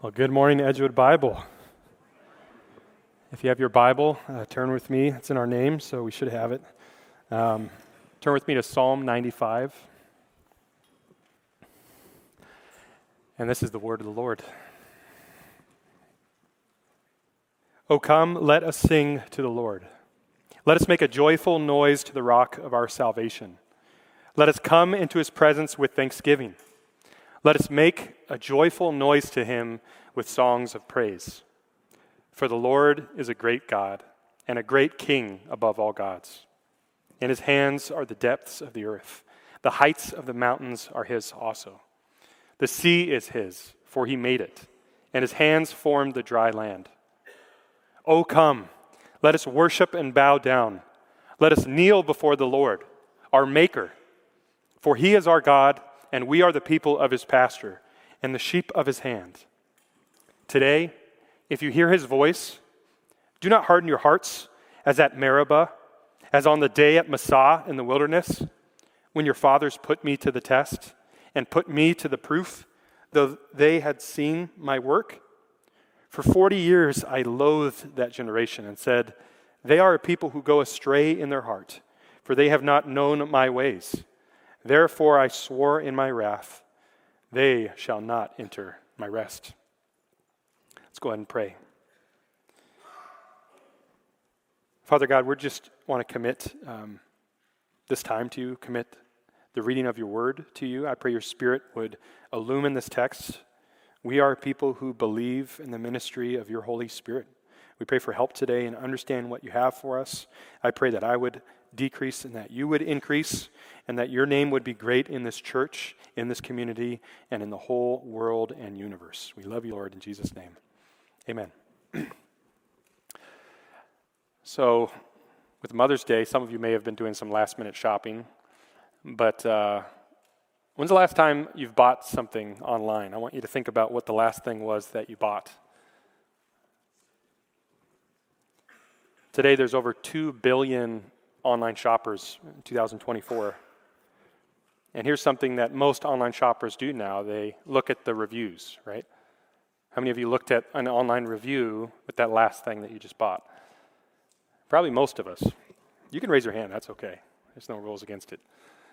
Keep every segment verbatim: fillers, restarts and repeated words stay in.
Well, good morning, Edgewood Bible. If you have your Bible, uh, turn with me. It's in our name, so we should have it. Um, turn with me to Psalm ninety-five. And this is the word of the Lord. O come, let us sing to the Lord. Let us make a joyful noise to the rock of our salvation. Let us come into his presence with thanksgiving. Let us make a joyful noise to him with songs of praise. For the Lord is a great God and a great King above all gods. In his hands are the depths of the earth. The heights of the mountains are his also. The sea is his, for he made it, and his hands formed the dry land. O come, let us worship and bow down. Let us kneel before the Lord, our Maker. For he is our God, and we are the people of his pasture, and the sheep of his hand. Today, if you hear his voice, do not harden your hearts as at Meribah, as on the day at Massah in the wilderness, when your fathers put me to the test and put me to the proof, though they had seen my work. For forty years I loathed that generation and said, they are a people who go astray in their heart, for they have not known my ways. Therefore I swore in my wrath, they shall not enter my rest. Let's go ahead and pray. Father God, we just want to commit um, this time to you, commit the reading of your word to you. I pray your Spirit would illumine this text. We are people who believe in the ministry of your Holy Spirit. We pray for help today and understand what you have for us. I pray that I would decrease and that you would increase, and that your name would be great in this church, in this community, and in the whole world and universe. We love you, Lord, in Jesus' name. Amen. So, with Mother's Day, some of you may have been doing some last-minute shopping, but uh, when's the last time you've bought something online? I want you to think about what the last thing was that you bought. Today, there's over two billion online shoppers in two thousand twenty-four. And here's something that most online shoppers do now. They look at the reviews, right? How many of you looked at an online review with that last thing that you just bought? Probably most of us. You can raise your hand, that's okay. There's no rules against it.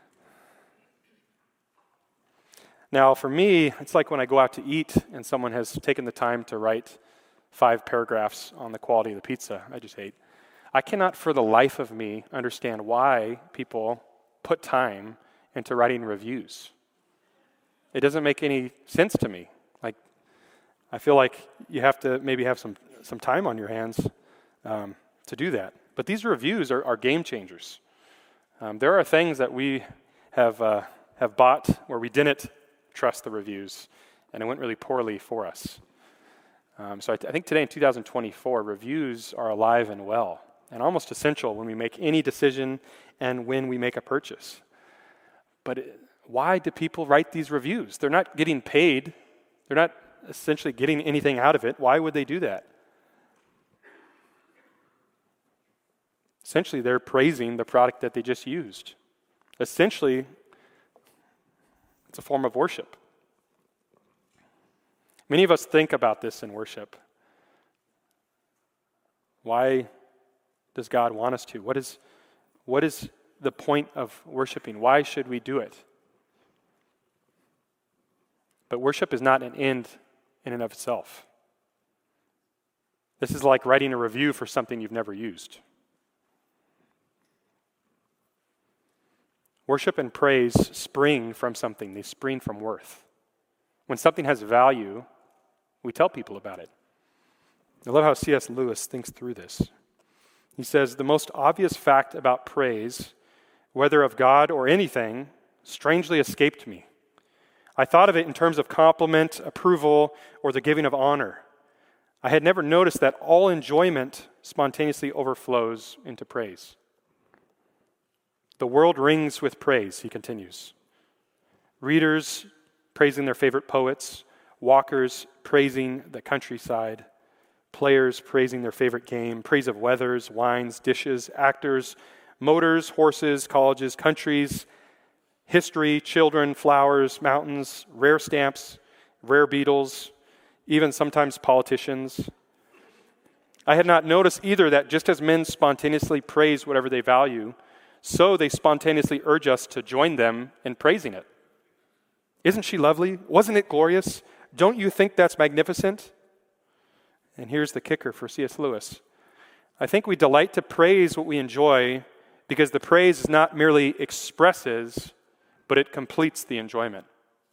Now, for me, it's like when I go out to eat and someone has taken the time to write five paragraphs on the quality of the pizza. I just hate. I cannot for the life of me understand why people put time into writing reviews. It doesn't make any sense to me. Like, I feel like you have to maybe have some, some time on your hands um, to do that. But these reviews are, are game changers. Um, there are things that we have uh, have bought where we didn't trust the reviews, and it went really poorly for us. Um, so I, th- I think today in two thousand twenty-four, reviews are alive and well, and almost essential when we make any decision and when we make a purchase. But it, why do people write these reviews? They're not getting paid. They're not essentially getting anything out of it. Why would they do that? Essentially, they're praising the product that they just used. Essentially, it's a form of worship. Many of us think about this in worship. Why does God want us to? What is, what is the point of worshiping? Why should we do it? But worship is not an end in and of itself. This is like writing a review for something you've never used. Worship and praise spring from something. They spring from worth. When something has value, we tell people about it. I love how C S Lewis thinks through this. He says, the most obvious fact about praise, whether of God or anything, strangely escaped me. I thought of it in terms of compliment, approval, or the giving of honor. I had never noticed that all enjoyment spontaneously overflows into praise. The world rings with praise, he continues. Readers praising their favorite poets, walkers praising the countryside, players praising their favorite game, praise of weathers, wines, dishes, actors, motors, horses, colleges, countries, history, children, flowers, mountains, rare stamps, rare beetles, even sometimes politicians. I had not noticed either that just as men spontaneously praise whatever they value, so they spontaneously urge us to join them in praising it. Isn't she lovely? Wasn't it glorious? Don't you think that's magnificent? And here's the kicker for C S Lewis. I think we delight to praise what we enjoy because the praise not merely expresses, but it completes the enjoyment.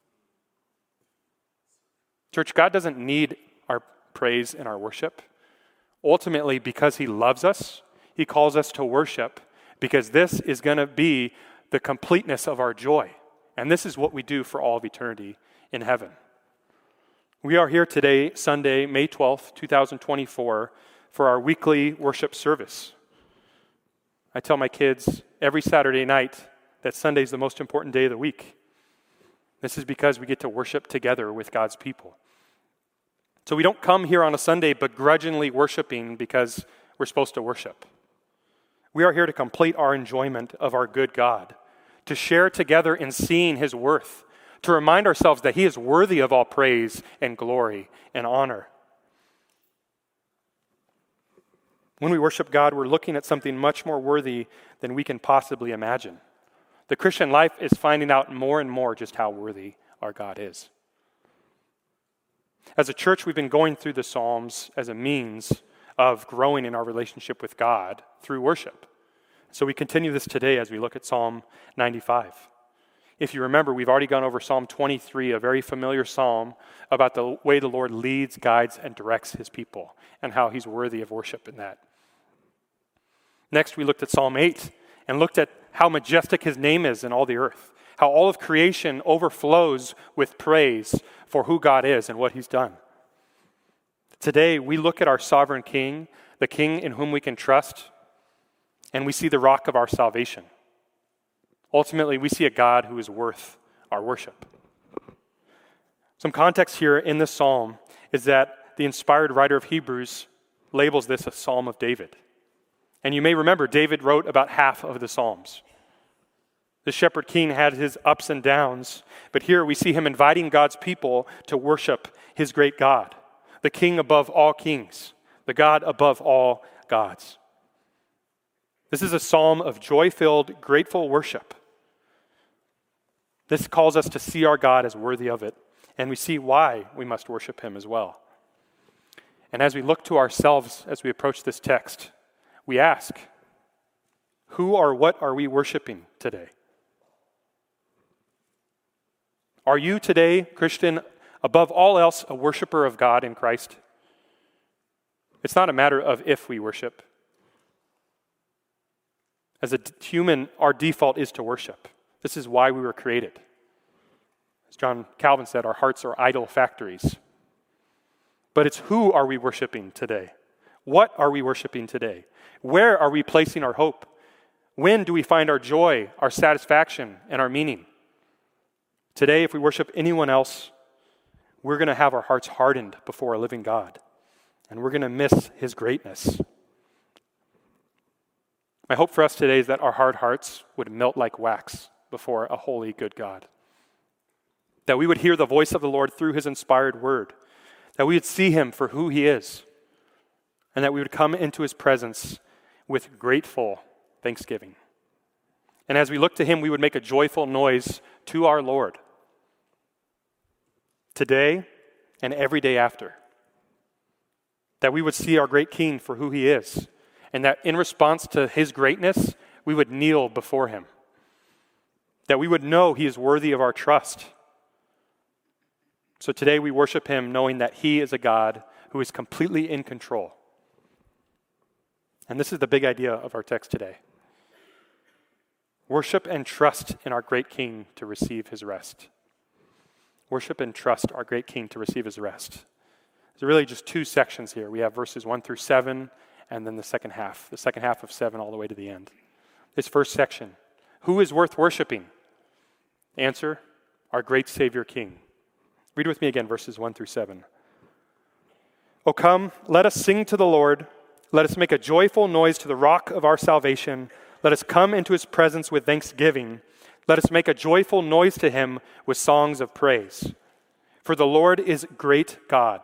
Church, God doesn't need our praise and our worship. Ultimately, because he loves us, he calls us to worship because this is going to be the completeness of our joy. And this is what we do for all of eternity in heaven. We are here today, Sunday, May twelfth, twenty twenty-four, for our weekly worship service. I tell my kids every Saturday night that Sunday is the most important day of the week. This is because we get to worship together with God's people. So we don't come here on a Sunday begrudgingly worshiping because we're supposed to worship. We are here to complete our enjoyment of our good God, to share together in seeing his worth, to remind ourselves that he is worthy of all praise and glory and honor. When we worship God, we're looking at something much more worthy than we can possibly imagine. The Christian life is finding out more and more just how worthy our God is. As a church, we've been going through the Psalms as a means of growing in our relationship with God through worship. So we continue this today as we look at Psalm ninety-five. If you remember, we've already gone over Psalm twenty-three, a very familiar psalm about the way the Lord leads, guides, and directs his people, and how he's worthy of worship in that. Next, we looked at Psalm eight, and looked at how majestic his name is in all the earth, how all of creation overflows with praise for who God is and what he's done. Today, we look at our sovereign King, the King in whom we can trust, and we see the rock of our salvation. Ultimately, we see a God who is worth our worship. Some context here in this psalm is that the inspired writer of Hebrews labels this a Psalm of David. And you may remember David wrote about half of the Psalms. The shepherd king had his ups and downs, but here we see him inviting God's people to worship his great God, the King above all kings, the God above all gods. This is a psalm of joy-filled, grateful worship. This calls us to see our God as worthy of it, and we see why we must worship him as well. And as we look to ourselves as we approach this text, we ask, who or what are we worshiping today? Are you today, Christian, above all else, a worshiper of God in Christ? It's not a matter of if we worship. As a human, our default is to worship. This is why we were created. As John Calvin said, our hearts are idol factories. But it's who are we worshiping today? What are we worshiping today? Where are we placing our hope? When do we find our joy, our satisfaction, and our meaning? Today, if we worship anyone else, we're going to have our hearts hardened before a living God, and we're going to miss his greatness. My hope for us today is that our hard hearts would melt like wax before a holy, good God. That we would hear the voice of the Lord through his inspired word. That we would see him for who he is. And that we would come into his presence with grateful thanksgiving. And as we look to him, we would make a joyful noise to our Lord. Today and every day after. That we would see our great King for who he is. And that in response to his greatness, we would kneel before him. That we would know he is worthy of our trust. So today we worship him knowing that he is a God who is completely in control. And this is the big idea of our text today. Worship and trust in our great King to receive his rest. Worship and trust our great King to receive his rest. There's really just two sections here. We have verses one through seven, and then the second half, the second half of seven all the way to the end. This first section, who is worth worshiping? Answer, our great Savior King. Read with me again, verses one through seven. O come, let us sing to the Lord. Let us make a joyful noise to the rock of our salvation. Let us come into his presence with thanksgiving. Let us make a joyful noise to him with songs of praise. For the Lord is great God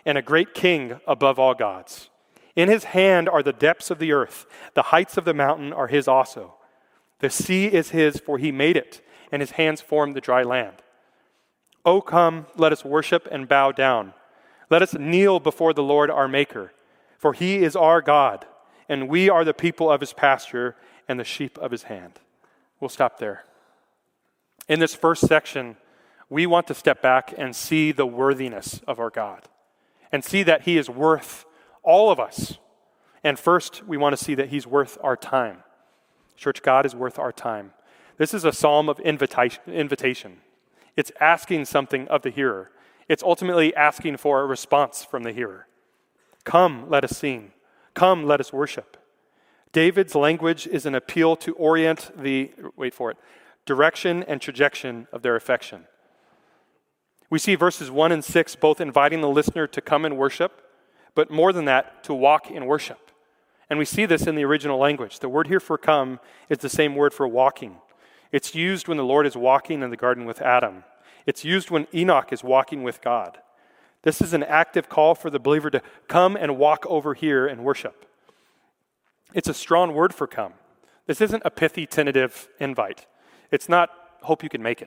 and a great king above all gods. In his hand are the depths of the earth. The heights of the mountain are his also. The sea is his, for he made it, and his hands formed the dry land. O come, let us worship and bow down. Let us kneel before the Lord our Maker, for he is our God, and we are the people of his pasture and the sheep of his hand. We'll stop there. In this first section, we want to step back and see the worthiness of our God and see that he is worth all of us. And first, we want to see that he's worth our time. Church, God is worth our time. This is a psalm of invitation. invitation. It's asking something of the hearer. It's ultimately asking for a response from the hearer. Come, let us sing. Come, let us worship. David's language is an appeal to orient the, wait for it, direction and trajectory of their affection. We see verses one and six both inviting the listener to come and worship, but more than that, to walk in worship. And we see this in the original language. The word here for come is the same word for walking. It's used when the Lord is walking in the garden with Adam. It's used when Enoch is walking with God. This is an active call for the believer to come and walk over here and worship. It's a strong word for come. This isn't a pithy, tentative invite. It's not hope you can make it.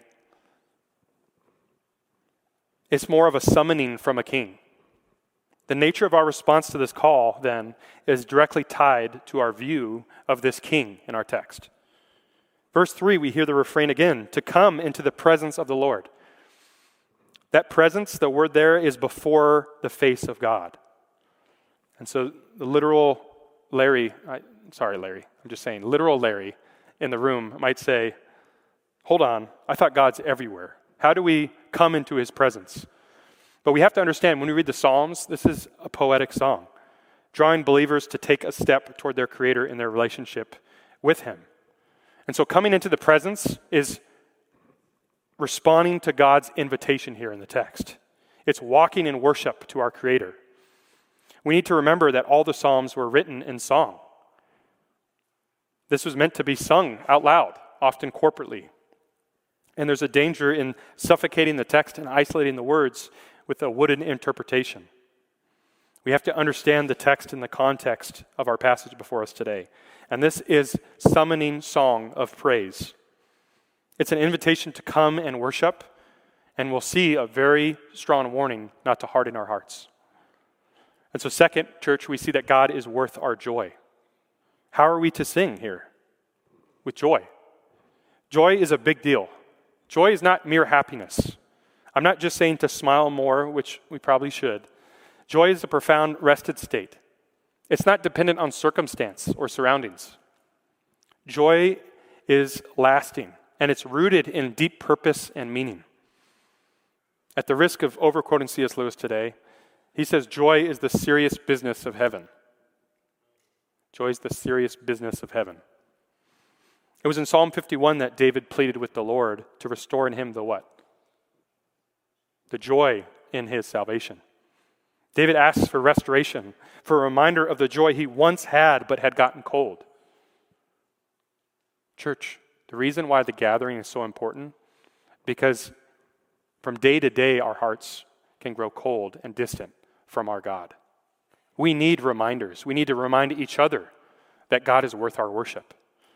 It's more of a summoning from a king. The nature of our response to this call, then, is directly tied to our view of this king in our text. Verse three, we hear the refrain again, to come into the presence of the Lord. That presence, the word there, is before the face of God. And so the literal Larry, I, sorry Larry, I'm just saying, literal Larry in the room might say, hold on, I thought God's everywhere. How do we come into his presence? But we have to understand, when we read the Psalms, this is a poetic song, drawing believers to take a step toward their Creator in their relationship with him. And so coming into the presence is responding to God's invitation here in the text. It's walking in worship to our Creator. We need to remember that all the Psalms were written in song. This was meant to be sung out loud, often corporately. And there's a danger in suffocating the text and isolating the words with a wooden interpretation. We have to understand the text in the context of our passage before us today. And this is summoning song of praise. It's an invitation to come and worship, and we'll see a very strong warning not to harden our hearts. And so second, church, we see that God is worth our joy. How are we to sing here? With joy. Joy is a big deal. Joy is not mere happiness. I'm not just saying to smile more, which we probably should. Joy is a profound rested state. It's not dependent on circumstance or surroundings. Joy is lasting, and it's rooted in deep purpose and meaning. At the risk of overquoting C S Lewis today, he says, joy is the serious business of heaven. Joy is the serious business of heaven. It was in Psalm fifty-one that David pleaded with the Lord to restore in him the what? The joy in his salvation. David asks for restoration, for a reminder of the joy he once had but had gotten cold. Church, the reason why the gathering is so important, because from day to day our hearts can grow cold and distant from our God. We need reminders. We need to remind each other that God is worth our worship.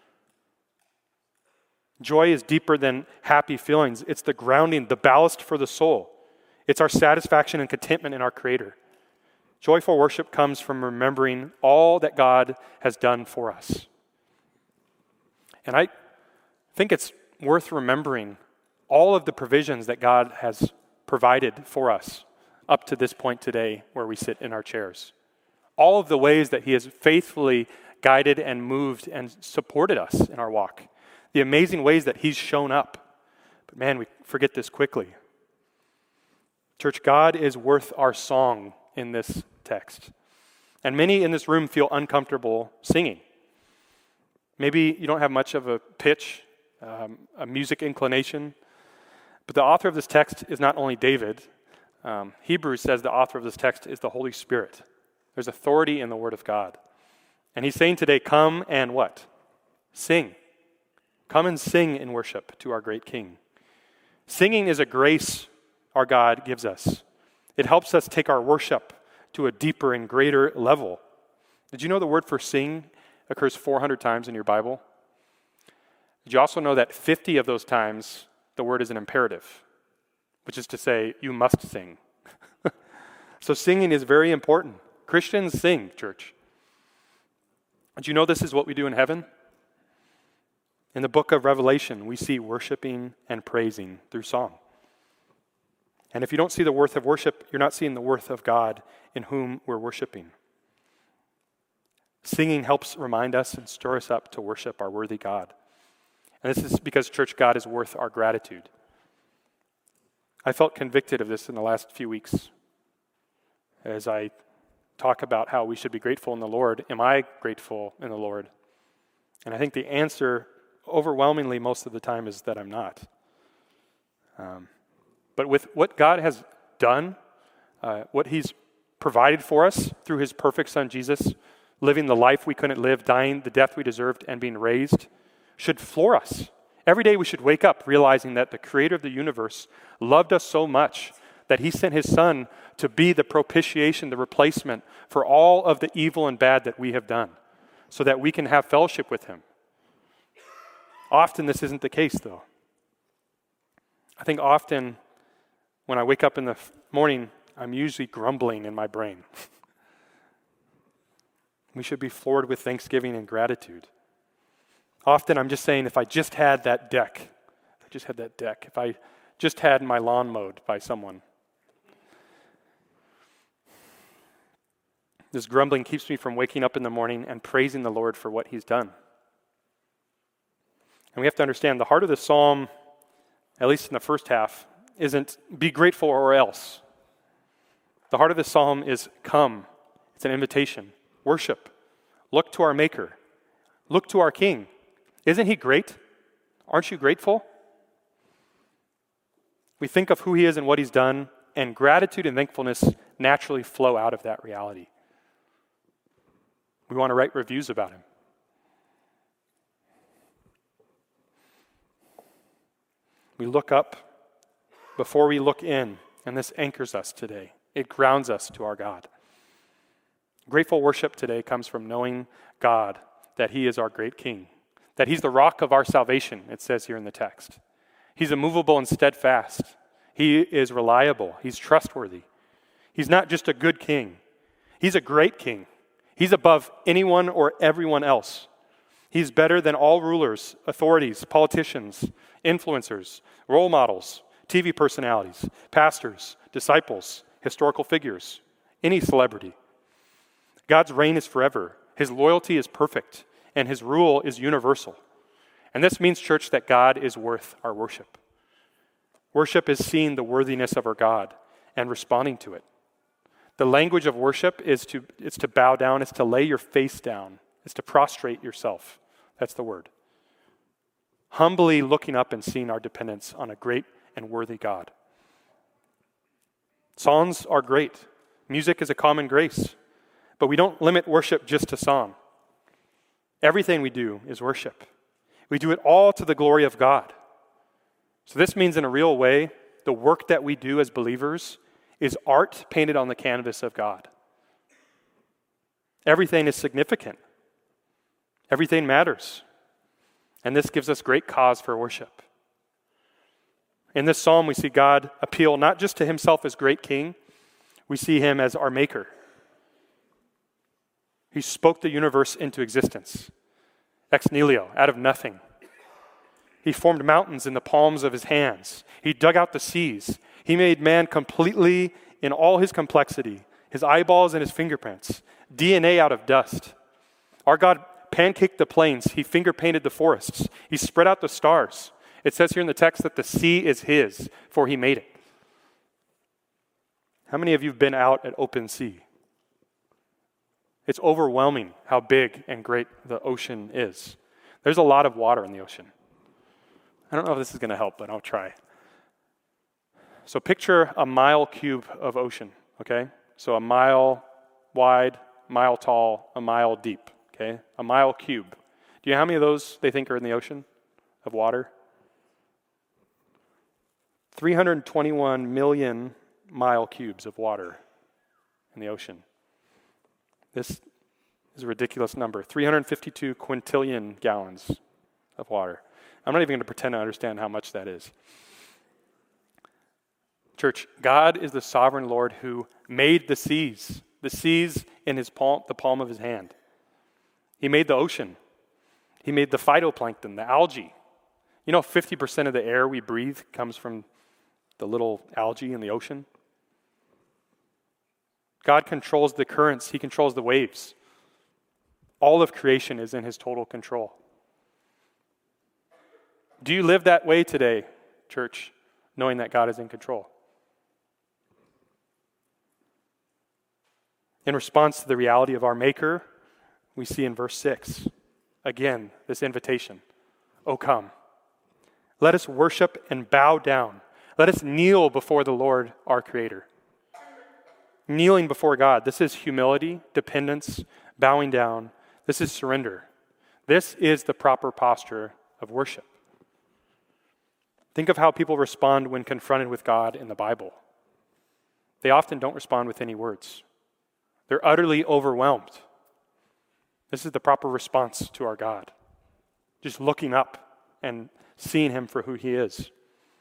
Joy is deeper than happy feelings. It's the grounding, the ballast for the soul. It's our satisfaction and contentment in our Creator. Joyful worship comes from remembering all that God has done for us. And I think it's worth remembering all of the provisions that God has provided for us up to this point today where we sit in our chairs. All of the ways that he has faithfully guided and moved and supported us in our walk. The amazing ways that he's shown up. But man, we forget this quickly. Church, God is worth our song in this text. And many in this room feel uncomfortable singing. Maybe you don't have much of a pitch, um, a music inclination. But the author of this text is not only David. Um, Hebrews says the author of this text is the Holy Spirit. There's authority in the Word of God. And he's saying today, come and what? Sing. Come and sing in worship to our great King. Singing is a grace our God gives us. It helps us take our worship to a deeper and greater level. Did you know the word for sing occurs four hundred times in your Bible? Did you also know that fifty of those times the word is an imperative, which is to say, you must sing. So singing is very important. Christians sing, church. Did you know this is what we do in heaven? In the book of Revelation, we see worshiping and praising through song. And if you don't see the worth of worship, you're not seeing the worth of God in whom we're worshiping. Singing helps remind us and stir us up to worship our worthy God. And this is because, church, God is worth our gratitude. I felt convicted of this in the last few weeks as I talk about how we should be grateful in the Lord. Am I grateful in the Lord? And I think the answer overwhelmingly most of the time is that I'm not. Um, but with what God has done, uh, what he's provided for us through his perfect son Jesus, living the life we couldn't live, dying the death we deserved, and being raised, should floor us. Every day we should wake up realizing that the creator of the universe loved us so much that he sent his son to be the propitiation, the replacement for all of the evil and bad that we have done, so that we can have fellowship with him. Often this isn't the case, though. I think often when I wake up in the morning, I'm usually grumbling in my brain. We should be floored with thanksgiving and gratitude. Often I'm just saying, if I just had that deck, if I just had that deck, if I just had my lawn mowed by someone. This grumbling keeps me from waking up in the morning and praising the Lord for what he's done. And we have to understand the heart of the psalm, at least in the first half, isn't be grateful or else. The heart of the psalm is come. It's an invitation. Worship. Look to our Maker. Look to our King. Isn't he great? Aren't you grateful? We think of who he is and what he's done, and gratitude and thankfulness naturally flow out of that reality. We want to write reviews about him. We look up before we look in, and this anchors us today. It grounds us to our God. Grateful worship today comes from knowing God, that he is our great King, that he's the rock of our salvation, it says here in the text. He's immovable and steadfast. He is reliable. He's trustworthy. He's not just a good king. He's a great king. He's above anyone or everyone else. He's better than all rulers, authorities, politicians, influencers, role models, T V personalities, pastors, disciples, historical figures, any celebrity. God's reign is forever. His loyalty is perfect, and his rule is universal. And this means, church, that God is worth our worship. Worship is seeing the worthiness of our God and responding to it. The language of worship is to, it's to bow down, it's to lay your face down, it's to prostrate yourself. That's the word. Humbly looking up and seeing our dependence on a great and worthy God. Songs are great. Music is a common grace. But we don't limit worship just to song. Everything we do is worship. We do it all to the glory of God. So this means, in a real way, the work that we do as believers is art painted on the canvas of God. Everything is significant. Everything matters. And this gives us great cause for worship. In this psalm, we see God appeal not just to himself as great king, we see him as our maker. He spoke the universe into existence, ex nihilo, out of nothing. He formed mountains in the palms of his hands. He dug out the seas. He made man completely in all his complexity, his eyeballs and his fingerprints, D N A out of dust. Our God pancaked the plains. He finger-painted the forests. He spread out the stars. It says here in the text that the sea is his, for he made it. How many of you have been out at open sea? It's overwhelming how big and great the ocean is. There's a lot of water in the ocean. I don't know if this is going to help, but I'll try. So picture a mile cube of ocean, okay? So a mile wide, mile tall, a mile deep, okay? A mile cube. Do you know how many of those they think are in the ocean of water? three hundred twenty-one million mile cubes of water in the ocean. This is a ridiculous number, three hundred fifty-two quintillion gallons of water. I'm not even going to pretend to understand how much that is. Church, God is the sovereign Lord who made the seas, the seas in his palm, the palm of his hand. He made the ocean. He made the phytoplankton, the algae. You know, fifty percent of the air we breathe comes from the little algae in the ocean. God controls the currents. He controls the waves. All of creation is in his total control. Do you live that way today, church, knowing that God is in control? In response to the reality of our Maker, we see in verse six, again, this invitation. O come, let us worship and bow down. Let us kneel before the Lord, our Creator. Kneeling before God, this is humility, dependence, bowing down. This is surrender. This is the proper posture of worship. Think of how people respond when confronted with God in the Bible. They often don't respond with any words. They're utterly overwhelmed. This is the proper response to our God. Just looking up and seeing him for who he is.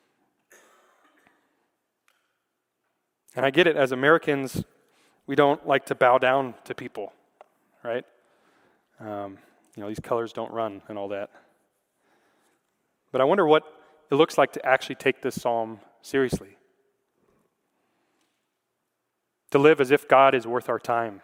And I get it, as Americans, we don't like to bow down to people, right? Um, you know, these colors don't run and all that. But I wonder what it looks like to actually take this psalm seriously. To live as if God is worth our time.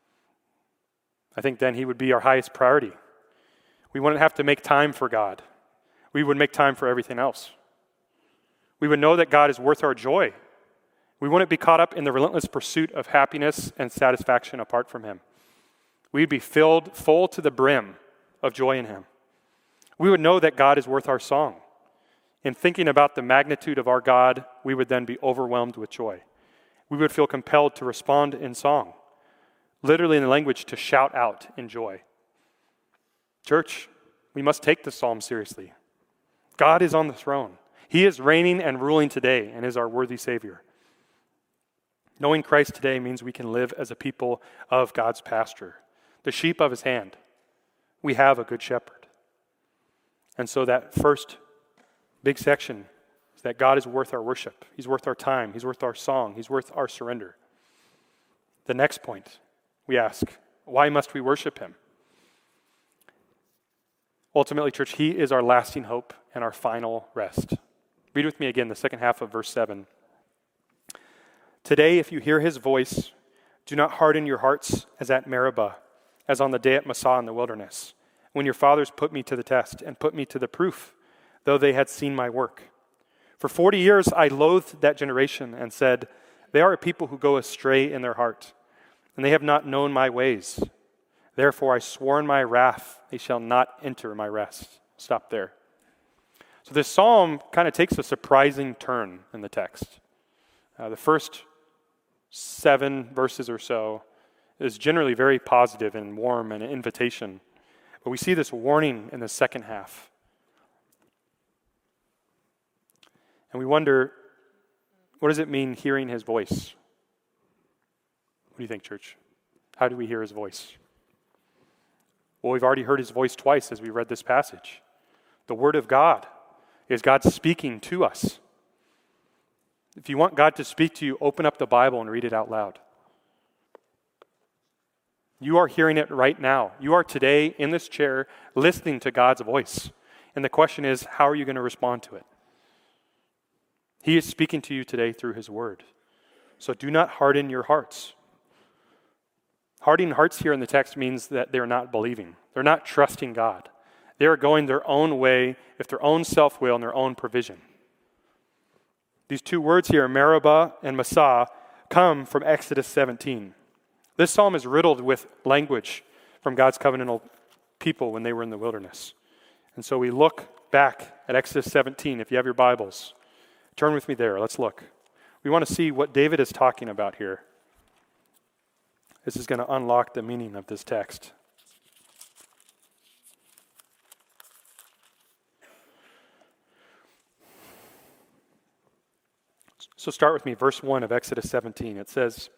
I think then he would be our highest priority. We wouldn't have to make time for God. We would make time for everything else. We would know that God is worth our joy. We wouldn't be caught up in the relentless pursuit of happiness and satisfaction apart from him. We'd be filled full to the brim of joy in him. We would know that God is worth our song. In thinking about the magnitude of our God, we would then be overwhelmed with joy. We would feel compelled to respond in song, literally in the language, to shout out in joy. Church, we must take this psalm seriously. God is on the throne. He is reigning and ruling today and is our worthy Savior. Knowing Christ today means we can live as a people of God's pasture, the sheep of his hand. We have a good shepherd. And so that first big section is that God is worth our worship. He's worth our time. He's worth our song. He's worth our surrender. The next point, we ask, why must we worship him? Ultimately, church, he is our lasting hope and our final rest. Read with me again the second half of verse seven. Today, if you hear his voice, do not harden your hearts as at Meribah, as on the day at Massah in the wilderness, when your fathers put me to the test and put me to the proof, though they had seen my work. For forty years I loathed that generation and said, they are a people who go astray in their heart, and they have not known my ways. Therefore I swore in my wrath, they shall not enter my rest. Stop there. So this psalm kind of takes a surprising turn in the text. Uh, the first seven verses or so is generally very positive and warm and an invitation. But we see this warning in the second half. And we wonder, what does it mean hearing his voice? What do you think, church? How do we hear his voice? Well, we've already heard his voice twice as we read this passage. The word of God is God speaking to us. If you want God to speak to you, open up the Bible and read it out loud. You are hearing it right now. You are today in this chair listening to God's voice. And the question is, how are you going to respond to it? He is speaking to you today through his word. So do not harden your hearts. Hardening hearts here in the text means that they're not believing. They're not trusting God. They are going their own way with their own self-will and their own provision. These two words here, Meribah and Massah, come from Exodus seventeen. This psalm is riddled with language from God's covenantal people when they were in the wilderness. And so we look back at Exodus seventeen. If you have your Bibles, turn with me there. Let's look. We want to see what David is talking about here. This is going to unlock the meaning of this text. So start with me, verse one of Exodus seventeen. It says,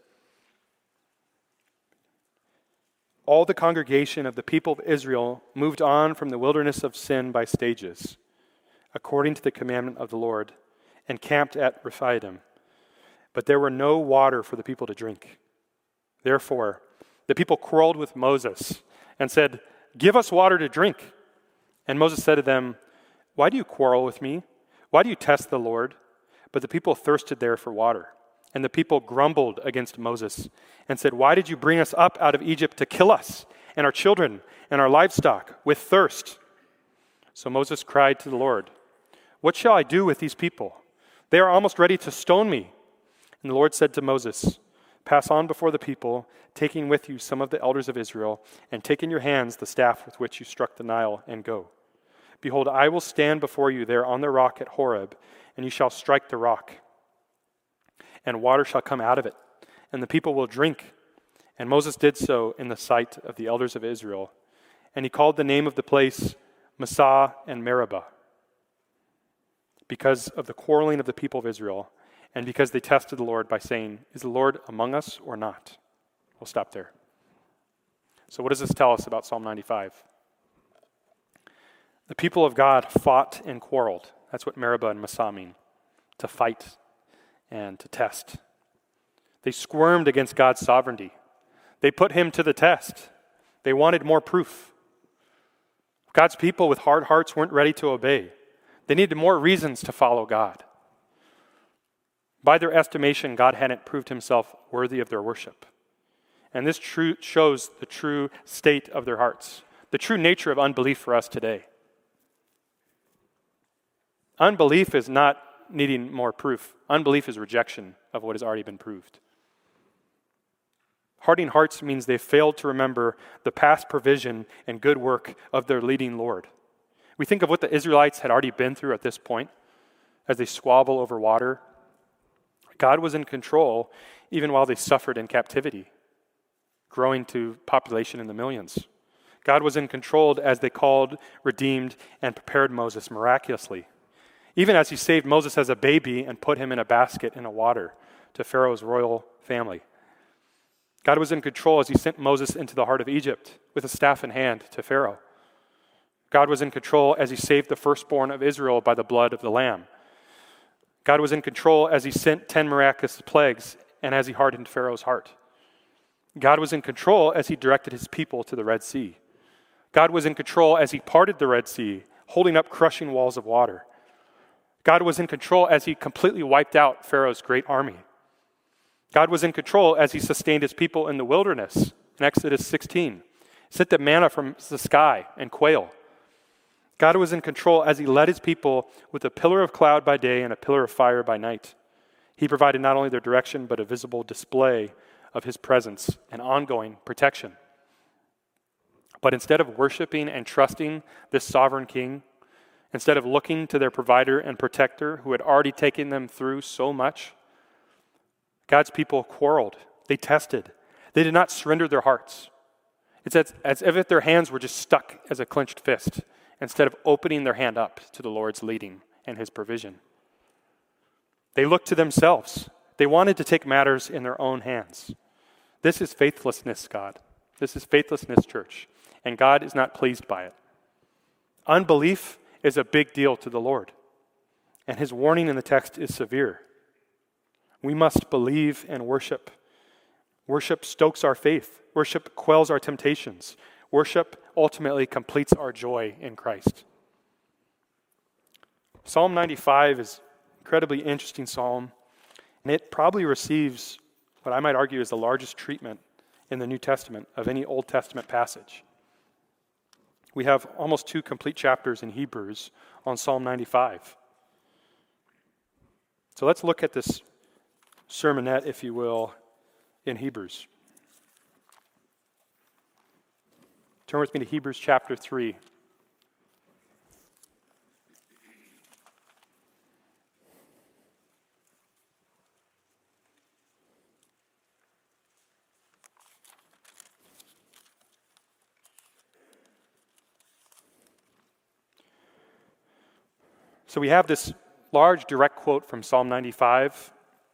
all the congregation of the people of Israel moved on from the wilderness of sin by stages, according to the commandment of the Lord, and camped at Rephidim. But there were no water for the people to drink. Therefore, the people quarreled with Moses and said, give us water to drink. And Moses said to them, why do you quarrel with me? Why do you test the Lord? But the people thirsted there for water. And the people grumbled against Moses and said, why did you bring us up out of Egypt to kill us and our children and our livestock with thirst? So Moses cried to the Lord, what shall I do with these people? They are almost ready to stone me. And the Lord said to Moses, pass on before the people, taking with you some of the elders of Israel, and take in your hands the staff with which you struck the Nile, and go. Behold, I will stand before you there on the rock at Horeb, and you shall strike the rock, and water shall come out of it, and the people will drink. And Moses did so in the sight of the elders of Israel. And he called the name of the place Massah and Meribah, because of the quarreling of the people of Israel, and because they tested the Lord by saying, is the Lord among us or not? We'll stop there. So what does this tell us about Psalm ninety-five? The people of God fought and quarreled. That's what Meribah and Massah mean, to fight and to test. They squirmed against God's sovereignty. They put him to the test. They wanted more proof. God's people with hard hearts weren't ready to obey. They needed more reasons to follow God. By their estimation, God hadn't proved himself worthy of their worship. And this true shows the true state of their hearts, the true nature of unbelief for us today. Unbelief is not needing more proof. Unbelief is rejection of what has already been proved. Hardening hearts means they failed to remember the past provision and good work of their leading Lord. We think of what the Israelites had already been through at this point as they squabble over water. God was in control even while they suffered in captivity, growing to population in the millions. God was in control as they called, redeemed, and prepared Moses miraculously, even as he saved Moses as a baby and put him in a basket in a water to Pharaoh's royal family. God was in control as he sent Moses into the heart of Egypt with a staff in hand to Pharaoh. God was in control as he saved the firstborn of Israel by the blood of the Lamb. God was in control as he sent ten miraculous plagues and as he hardened Pharaoh's heart. God was in control as he directed his people to the Red Sea. God was in control as he parted the Red Sea, holding up crushing walls of water. God was in control as he completely wiped out Pharaoh's great army. God was in control as he sustained his people in the wilderness in Exodus sixteen, sent the manna from the sky and quail. God was in control as he led his people with a pillar of cloud by day and a pillar of fire by night. He provided not only their direction, but a visible display of his presence and ongoing protection. But instead of worshiping and trusting this sovereign king, instead of looking to their provider and protector who had already taken them through so much, God's people quarreled. They tested. They did not surrender their hearts. It's as, as if their hands were just stuck as a clenched fist instead of opening their hand up to the Lord's leading and his provision. They looked to themselves. They wanted to take matters in their own hands. This is faithlessness, God. This is faithlessness, church. And God is not pleased by it. Unbelief is a big deal to the Lord. And his warning in the text is severe. We must believe and worship. Worship stokes our faith. Worship quells our temptations. Worship ultimately completes our joy in Christ. Psalm ninety-five is an incredibly interesting psalm, and it probably receives what I might argue is the largest treatment in the New Testament of any Old Testament passage. We have almost two complete chapters in Hebrews on Psalm ninety-five. So let's look at this sermonette, if you will, in Hebrews. Turn with me to Hebrews chapter three. So we have this large direct quote from Psalm ninety-five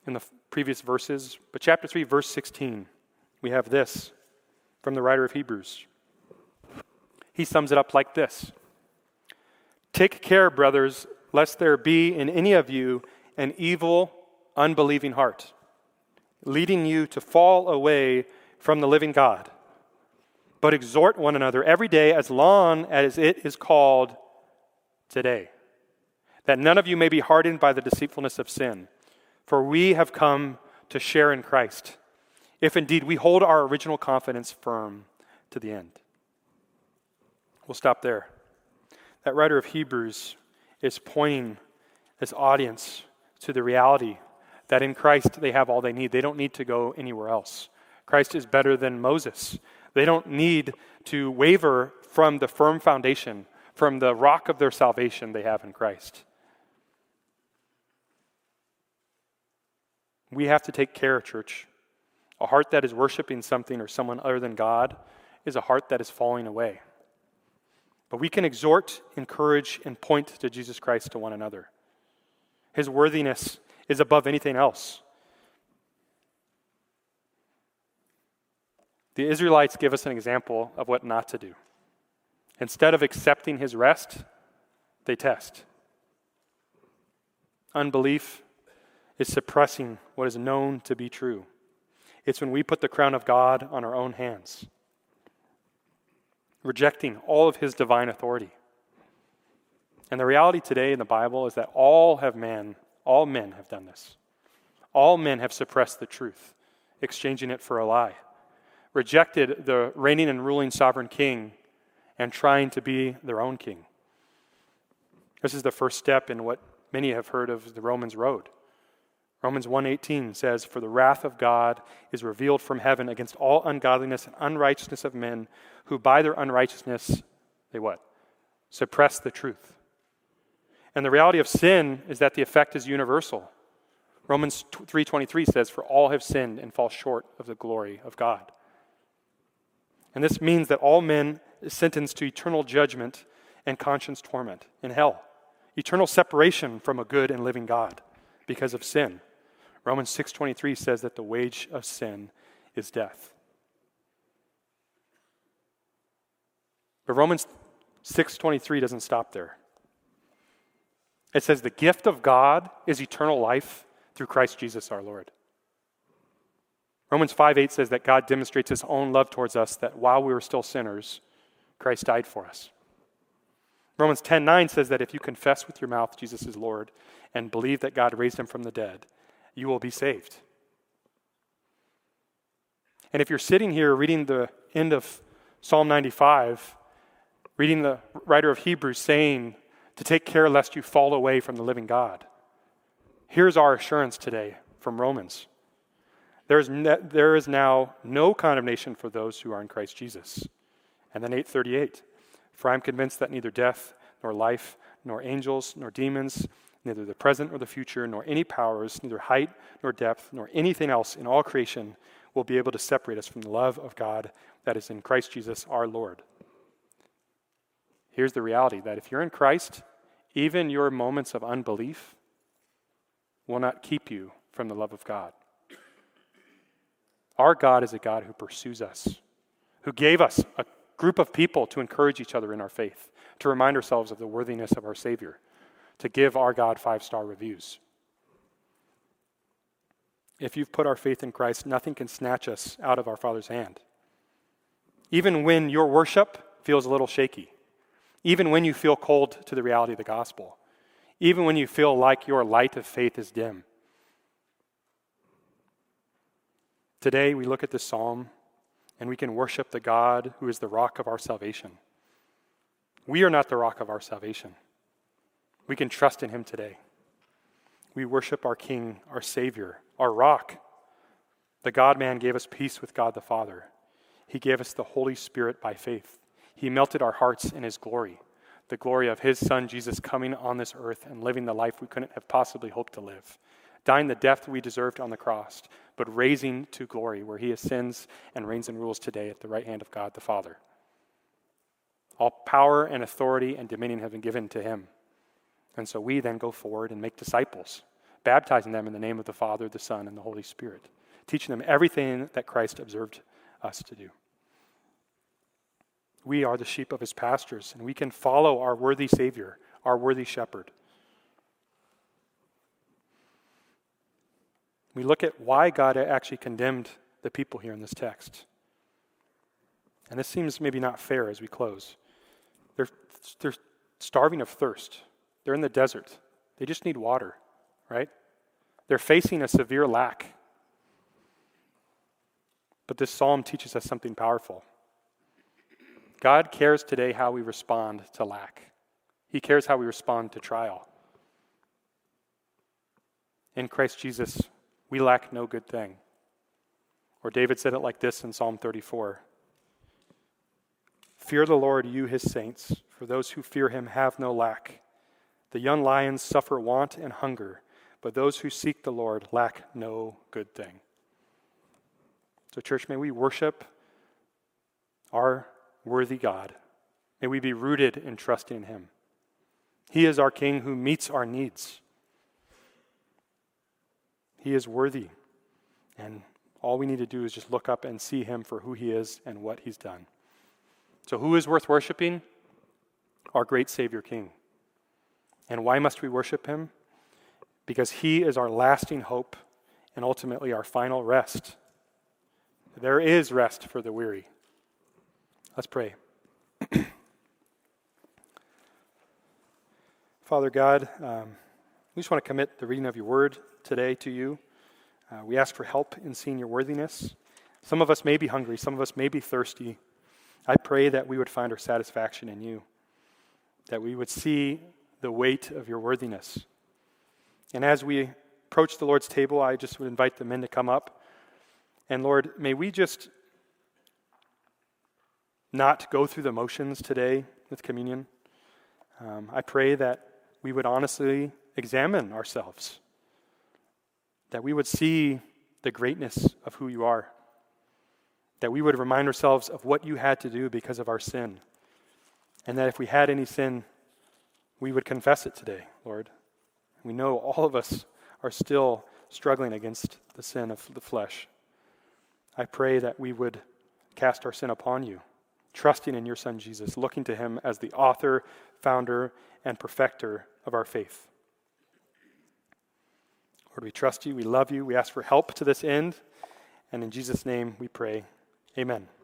in the previous verses, but chapter three, verse sixteen, we have this from the writer of Hebrews. He sums it up like this: "Take care, brothers, lest there be in any of you an evil, unbelieving heart, leading you to fall away from the living God. But exhort one another every day as long as it is called today, that none of you may be hardened by the deceitfulness of sin. For we have come to share in Christ, if indeed we hold our original confidence firm to the end." We'll stop there. That writer of Hebrews is pointing this audience to the reality that in Christ they have all they need. They don't need to go anywhere else. Christ is better than Moses. They don't need to waver from the firm foundation, from the rock of their salvation they have in Christ. We have to take care, church. A heart that is worshiping something or someone other than God is a heart that is falling away. But we can exhort, encourage, and point to Jesus Christ to one another. His worthiness is above anything else. The Israelites give us an example of what not to do. Instead of accepting his rest, they test. Unbelief is suppressing what is known to be true. It's when we put the crown of God on our own hands, rejecting all of his divine authority. And the reality today in the Bible is that all have man, all men have done this. All men have suppressed the truth, exchanging it for a lie, rejected the reigning and ruling sovereign king, and trying to be their own king. This is the first step in what many have heard of the Romans road. Romans one eighteen says, "For the wrath of God is revealed from heaven against all ungodliness and unrighteousness of men, who by their unrighteousness," they what? "Suppress the truth." And the reality of sin is that the effect is universal. Romans three twenty-three says, "For all have sinned and fall short of the glory of God." And this means that all men are sentenced to eternal judgment and conscience torment in hell, eternal separation from a good and living God because of sin. Romans six twenty-three says that the wage of sin is death. But Romans six twenty-three doesn't stop there. It says the gift of God is eternal life through Christ Jesus our Lord. Romans five eight says that God demonstrates his own love towards us, that while we were still sinners, Christ died for us. Romans ten nine says that if you confess with your mouth Jesus is Lord and believe that God raised him from the dead, you will be saved. And if you're sitting here reading the end of Psalm ninety-five, reading the writer of Hebrews saying to take care lest you fall away from the living God, here's our assurance today from Romans. There is, ne- there is now no condemnation for those who are in Christ Jesus. And then eight thirty-eight, "For I am convinced that neither death, nor life, nor angels, nor demons, neither the present nor the future, nor any powers, neither height nor depth, nor anything else in all creation will be able to separate us from the love of God that is in Christ Jesus our Lord." Here's the reality that if you're in Christ, even your moments of unbelief will not keep you from the love of God. Our God is a God who pursues us, who gave us a group of people to encourage each other in our faith, to remind ourselves of the worthiness of our Savior, to give our God five-star reviews. If you've put our faith in Christ, nothing can snatch us out of our Father's hand. Even when your worship feels a little shaky, even when you feel cold to the reality of the gospel, even when you feel like your light of faith is dim. Today we look at this psalm and we can worship the God who is the rock of our salvation. We are not the rock of our salvation. We can trust in him today. We worship our King, our Savior, our rock. The God-man gave us peace with God the Father. He gave us the Holy Spirit by faith. He melted our hearts in his glory, the glory of his Son Jesus coming on this earth and living the life we couldn't have possibly hoped to live, dying the death we deserved on the cross, but raising to glory where he ascends and reigns and rules today at the right hand of God the Father. All power and authority and dominion have been given to him. And so we then go forward and make disciples, baptizing them in the name of the Father, the Son, and the Holy Spirit, teaching them everything that Christ observed us to do. We are the sheep of his pastures, and we can follow our worthy Savior, our worthy shepherd. We look at why God actually condemned the people here in this text. And this seems maybe not fair as we close. They're, they're starving of thirst. They're in the desert. They just need water, right? They're facing a severe lack. But this psalm teaches us something powerful. God cares today how we respond to lack. He cares how we respond to trial. In Christ Jesus, we lack no good thing. Or David said it like this in Psalm thirty-four. Fear the Lord, you his saints, for those who fear him have no lack. The young lions suffer want and hunger, but those who seek the Lord lack no good thing. So church, may we worship our worthy God. May we be rooted in trusting in him. He is our King who meets our needs. He is worthy, and all we need to do is just look up and see him for who he is and what he's done. So who is worth worshiping? Our great Savior King. And why must we worship him? Because he is our lasting hope and ultimately our final rest. There is rest for the weary. Let's pray. Father God, um, we just want to commit the reading of your word today to you. Uh, we ask for help in seeing your worthiness. Some of us may be hungry. Some of us may be thirsty. I pray that we would find our satisfaction in you, that we would see the weight of your worthiness. And as we approach the Lord's table, I just would invite the men to come up. And Lord, may we just not go through the motions today with communion. Um, I pray that we would honestly examine ourselves, that we would see the greatness of who you are, that we would remind ourselves of what you had to do because of our sin, and that if we had any sin, we would confess it today, Lord. We know all of us are still struggling against the sin of the flesh. I pray that we would cast our sin upon you, trusting in your Son Jesus, looking to him as the author, founder, and perfecter of our faith. Lord, we trust you, we love you, we ask for help to this end, and in Jesus' name we pray, amen.